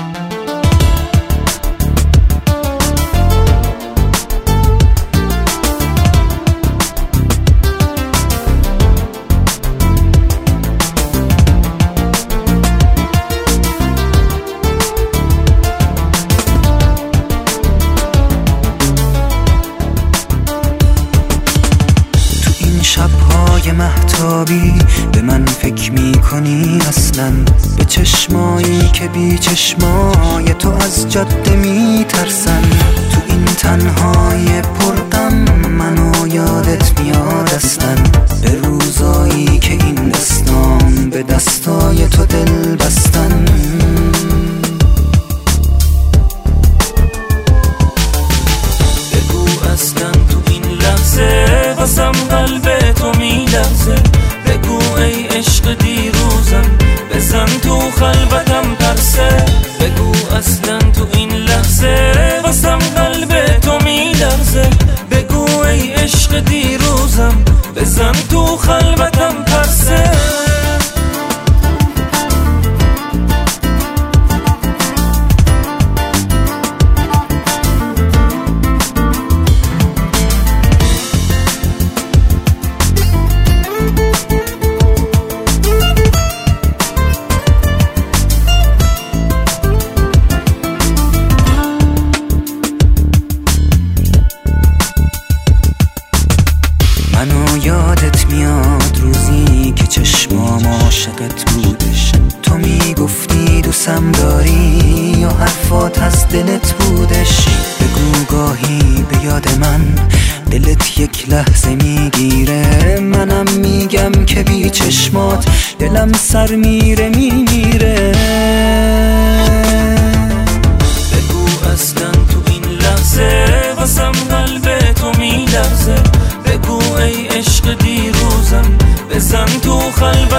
شب‌های مهتابی به من فکر می‌کنی اصلاً؟ به چشمایی که بی چشمای تو از جاده می‌ترسن. تو این تنهای پرغم منو یادت میاد اصلاً؟ به روزایی که این دستام به دستای تو دل بستن. بگو اصلاً تو این لحظه واسم قلب تو میلرزه. بگو ای عشق دیروزم بزن تو خلوتم پرسه. بگو اصلا تو این لحظه واسم قلب تو میلرزه. بگو ای عشق دیروزم بزن تو خلوتم پرسه. منو یادت میاد روزی که چشمام عاشقت بودش. تو میگفتی دوستم داری یا حرفات از دلت بودش. بگو گاهی به یاد من دلت یک لحظه میگیره. منم میگم که بی چشمات دلم سر میره میمیره. بگو اصلا تو این لحظه واسم قلب تو میلرزه. بگو ای عشق دیروزم بزن تو خلوتم